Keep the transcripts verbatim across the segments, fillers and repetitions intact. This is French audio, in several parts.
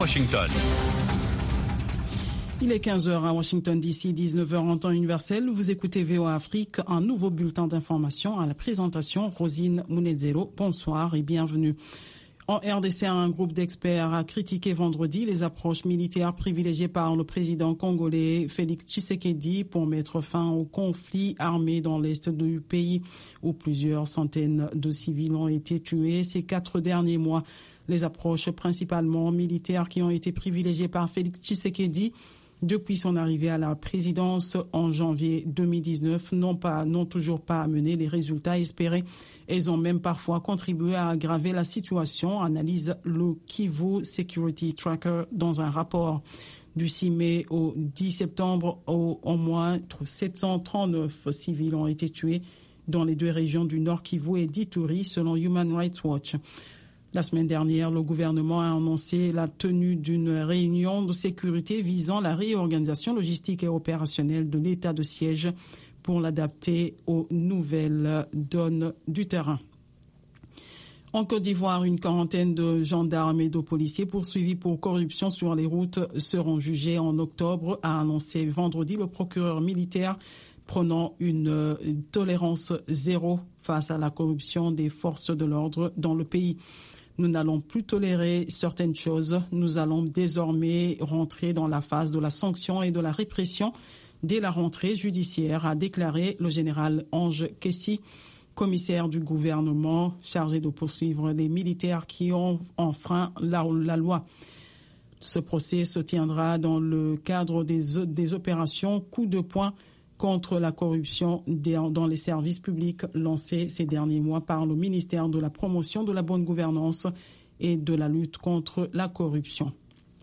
Washington. Il est quinze heures à Washington D C, dix-neuf heures en temps universel. Vous écoutez V O A Afrique, un nouveau bulletin d'information à la présentation. Rosine Mounezero, bonsoir et bienvenue. En R D C, un groupe d'experts a critiqué vendredi les approches militaires privilégiées par le président congolais Félix Tshisekedi pour mettre fin au conflit armé dans l'est du pays où plusieurs centaines de civils ont été tués ces quatre derniers mois. Les approches principalement militaires qui ont été privilégiées par Félix Tshisekedi depuis son arrivée à la présidence en janvier deux mille dix-neuf n'ont pas, n'ont toujours pas amené les résultats espérés. Elles ont même parfois contribué à aggraver la situation, analyse le Kivu Security Tracker dans un rapport. Du six mai au dix septembre, au, au moins sept cent trente-neuf civils ont été tués dans les deux régions du Nord Kivu et d'Ituri, selon Human Rights Watch. La semaine dernière, le gouvernement a annoncé la tenue d'une réunion de sécurité visant la réorganisation logistique et opérationnelle de l'état de siège pour l'adapter aux nouvelles donnes du terrain. En Côte d'Ivoire, une quarantaine de gendarmes et de policiers poursuivis pour corruption sur les routes seront jugés en octobre, a annoncé vendredi le procureur militaire, prônant une tolérance zéro face à la corruption des forces de l'ordre dans le pays. Nous n'allons plus tolérer certaines choses. Nous allons désormais rentrer dans la phase de la sanction et de la répression dès la rentrée judiciaire, a déclaré le général Ange Kessi, commissaire du gouvernement chargé de poursuivre les militaires qui ont enfreint la, la loi. Ce procès se tiendra dans le cadre des, des opérations coup de poing contre la corruption dans les services publics lancés ces derniers mois par le ministère de la Promotion de la bonne gouvernance et de la lutte contre la corruption.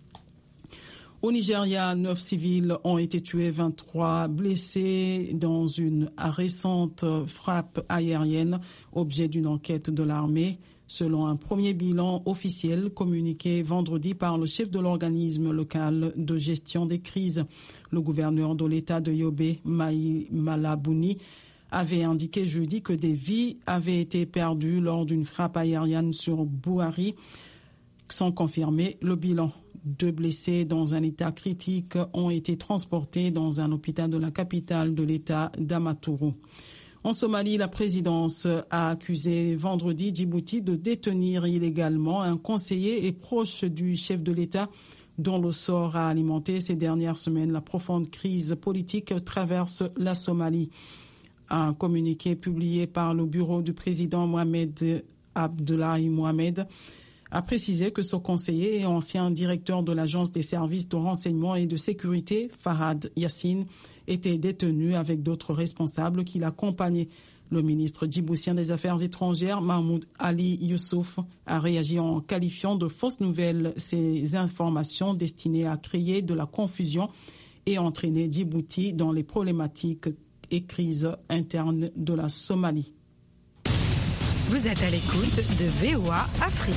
Au Nigeria, neuf civils ont été tués, vingt-trois blessés dans une récente frappe aérienne, objet d'une enquête de l'armée. Selon un premier bilan officiel communiqué vendredi par le chef de l'organisme local de gestion des crises, le gouverneur de l'État de Yobe, Maï Malabouni, avait indiqué jeudi que des vies avaient été perdues lors d'une frappe aérienne sur Bouari, sans confirmer le bilan. Deux blessés dans un état critique ont été transportés dans un hôpital de la capitale de l'État d'Amaturu. En Somalie, la présidence a accusé vendredi Djibouti de détenir illégalement un conseiller et proche du chef de l'État dont le sort a alimenté ces dernières semaines la profonde crise politique que traverse la Somalie. Un communiqué publié par le bureau du président Mohamed Abdullahi Mohamed a précisé que ce conseiller et ancien directeur de l'agence des services de renseignement et de sécurité, Fahad Yassine, était détenu avec d'autres responsables qui l'accompagnaient. Le ministre djiboutien des Affaires étrangères, Mahmoud Ali Youssouf, a réagi en qualifiant de fausses nouvelles ces informations destinées à créer de la confusion et entraîner Djibouti dans les problématiques et crises internes de la Somalie. Vous êtes à l'écoute de V O A Afrique.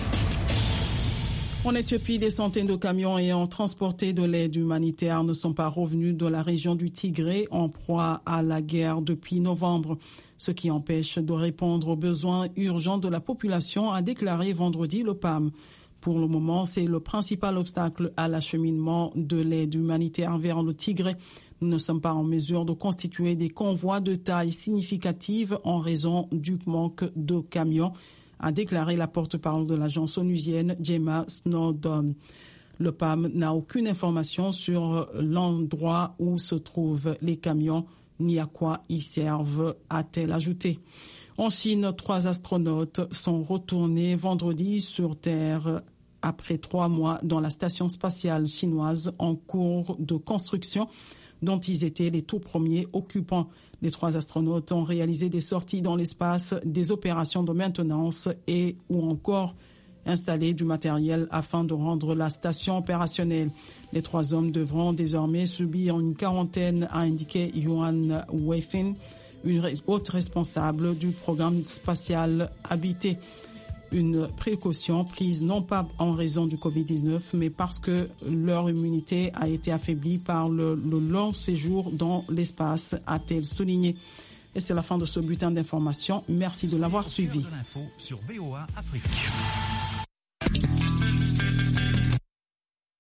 En Éthiopie, des centaines de camions ayant transporté de l'aide humanitaire ne sont pas revenus de la région du Tigré en proie à la guerre depuis novembre, ce qui empêche de répondre aux besoins urgents de la population, a déclaré vendredi le P A M. Pour le moment, c'est le principal obstacle à l'acheminement de l'aide humanitaire vers le Tigré. Nous ne sommes pas en mesure de constituer des convois de taille significative en raison du manque de camions, a déclaré la porte-parole de l'agence onusienne Gemma Snowdon. Le P A M n'a aucune information sur l'endroit où se trouvent les camions ni à quoi ils servent, a-t-elle ajouté. En Chine, trois astronautes sont retournés vendredi sur Terre après trois mois dans la station spatiale chinoise en cours de construction dont ils étaient les tout premiers occupants. Les trois astronautes ont réalisé des sorties dans l'espace, des opérations de maintenance et ou encore installé du matériel afin de rendre la station opérationnelle. Les trois hommes devront désormais subir une quarantaine, a indiqué Yuan Weifin, une haute responsable du programme spatial habité. Une précaution prise non pas en raison du covid dix-neuf, mais parce que leur immunité a été affaiblie par le, le long séjour dans l'espace, a-t-elle souligné. Et c'est la fin de ce bulletin d'information. Merci de l'avoir suivi. Sur V O A Afrique.